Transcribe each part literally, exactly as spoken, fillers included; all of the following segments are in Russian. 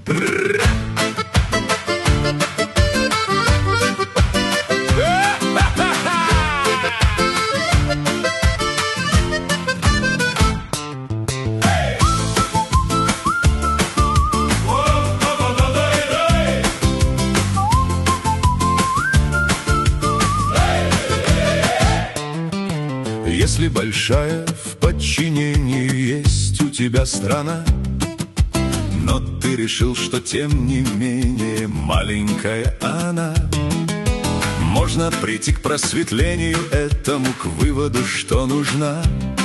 Если большая в подчинении есть у тебя страна, но ты решил, что тем не менее маленькая она, можно прийти к просветлению этому, к выводу, что нужна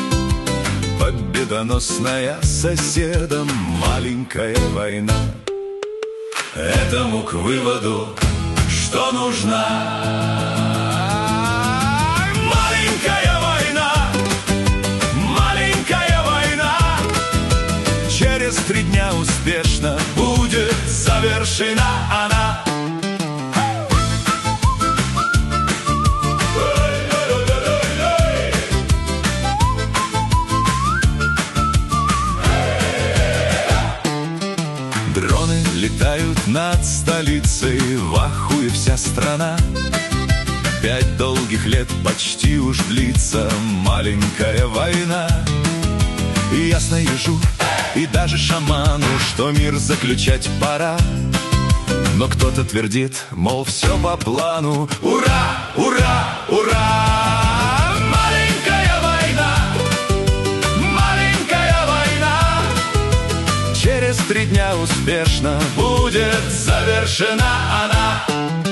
победоносная соседом маленькая война. Этому к выводу, что нужна через три дня успешно будет завершена она. Дроны летают над столицей, в ахуе вся страна. Пять долгих лет почти уж длится маленькая война. И ясно ежу, и даже шаману, что мир заключать пора. Но кто-то твердит, мол, все по плану. Ура, ура, ура! Маленькая война, маленькая война через три дня успешно будет завершена она.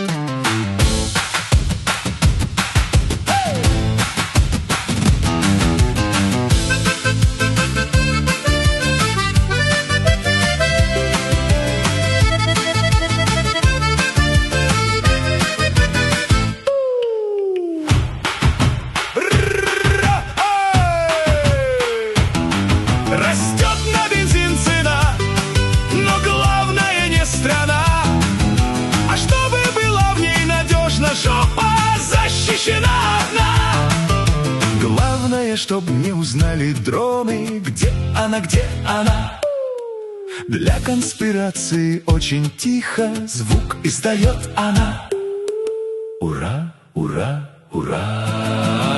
Растет на бензин цена, но главное не страна, а чтобы была в ней надежно жопа защищена одна. Главное, чтоб не узнали дроны, где она, где она. Для конспирации очень тихо звук издает она. Ура, ура, ура!